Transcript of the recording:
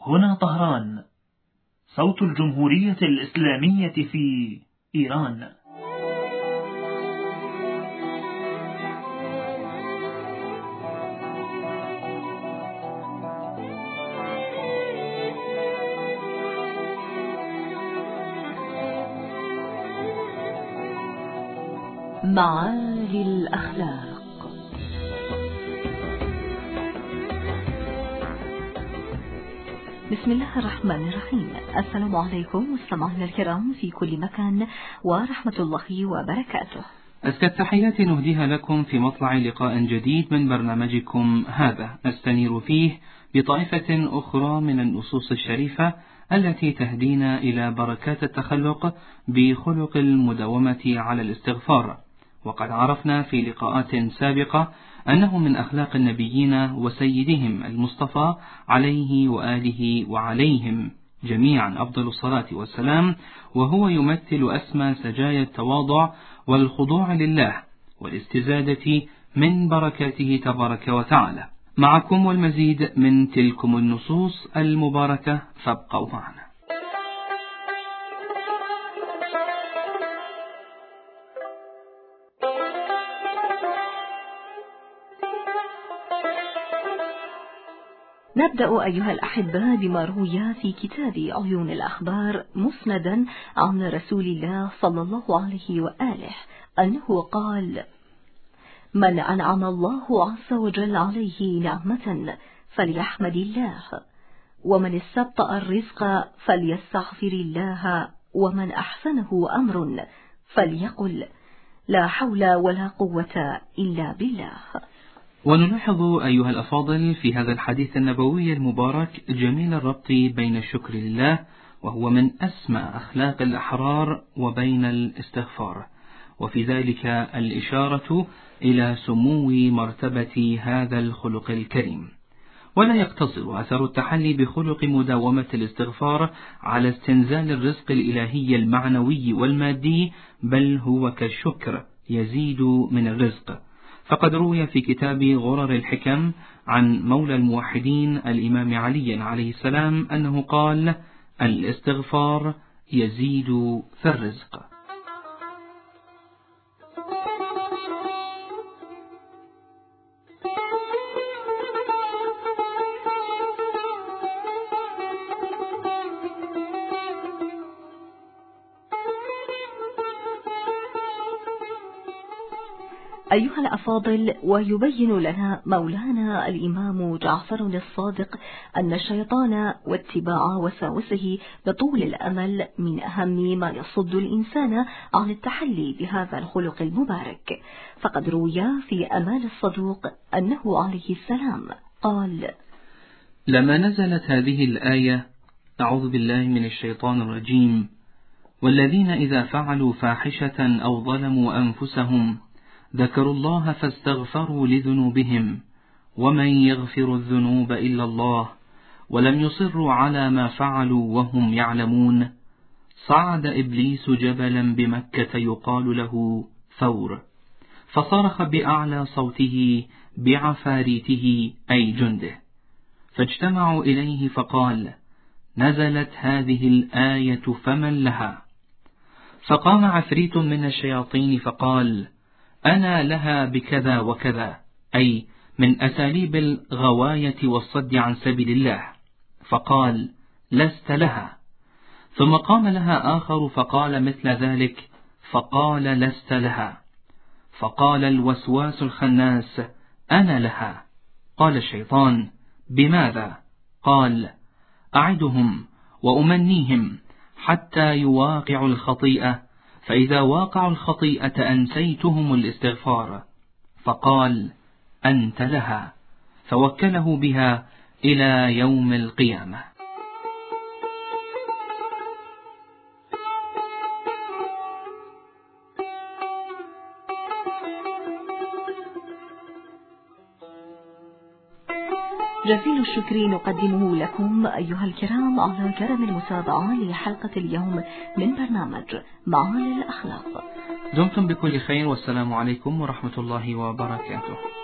هنا طهران، صوت الجمهورية الإسلامية في إيران. معالي الأخلاق. بسم الله الرحمن الرحيم. السلام عليكم مستمعينا الكرام في كل مكان ورحمة الله وبركاته. أزكى التحيات نهديها لكم في مطلع لقاء جديد من برنامجكم هذا، نستنير فيه بطائفة أخرى من النصوص الشريفة التي تهدينا إلى بركات التخلق بخلق المداومة على الاستغفار. وقد عرفنا في لقاءات سابقة أنه من أخلاق النبيين وسيدهم المصطفى عليه وآله وعليهم جميعا أفضل الصلاة والسلام، وهو يمثل أسمى سجايا التواضع والخضوع لله والاستزادة من بركاته تبارك وتعالى. معكم والمزيد من تلكم النصوص المباركة، فابقوا معنا. نبدأ أيها الأحبة بما روي في كتاب عيون الأخبار مسندا عن رسول الله صلى الله عليه وآله أنه قال: من أنعم الله عز وجل عليه نعمة فليحمد الله، ومن استبطأ الرزق فليستغفر الله، ومن أحسنه أمر فليقل لا حول ولا قوة إلا بالله. ونلاحظ أيها الأفاضل في هذا الحديث النبوي المبارك جميل الربط بين الشكر لله، وهو من أسمى أخلاق الأحرار، وبين الاستغفار، وفي ذلك الإشارة إلى سمو مرتبة هذا الخلق الكريم. ولا يقتصر أثر التحلي بخلق مداومة الاستغفار على استنزال الرزق الإلهي المعنوي والمادي، بل هو كالشكر يزيد من الرزق. فقد روي في كتاب غرر الحكم عن مولى الموحدين الإمام علي عليه السلام أنه قال: الاستغفار يزيد في الرزق. أيها الأفاضل، ويبين لنا مولانا الإمام جعفر الصادق أن الشيطان واتباع وساوسه بطول الأمل من أهم ما يصد الإنسان عن التحلي بهذا الخلق المبارك. فقد روي في أمال الصدوق أنه عليه السلام قال: لما نزلت هذه الآية: أعوذ بالله من الشيطان الرجيم، والذين إذا فعلوا فاحشة أو ظلموا أنفسهم ذكروا الله فاستغفروا لذنوبهم ومن يغفر الذنوب إلا الله ولم يصروا على ما فعلوا وهم يعلمون، صعد إبليس جبلا بمكة يقال له ثور، فصرخ بأعلى صوته بعفاريته أي جنده، فاجتمعوا إليه فقال: نزلت هذه الآية فمن لها؟ فقام عفريت من الشياطين فقال: أنا لها بكذا وكذا، أي من أساليب الغواية والصد عن سبيل الله. فقال: لست لها. ثم قام لها آخر فقال مثل ذلك، فقال: لست لها. فقال الوسواس الخناس: أنا لها. قال الشيطان: بماذا؟ قال: أعدهم وأمنيهم حتى يواقعوا الخطيئة، فإذا واقعوا الخطيئة أنسيتهم الاستغفار. فقال: أنت لها. فوكله بها إلى يوم القيامة. جزيل الشكر نقدمه لكم أيها الكرام على كرم المتابعة لحلقة اليوم من برنامج معالي الأخلاق. دمتم بكل خير، والسلام عليكم ورحمة الله وبركاته.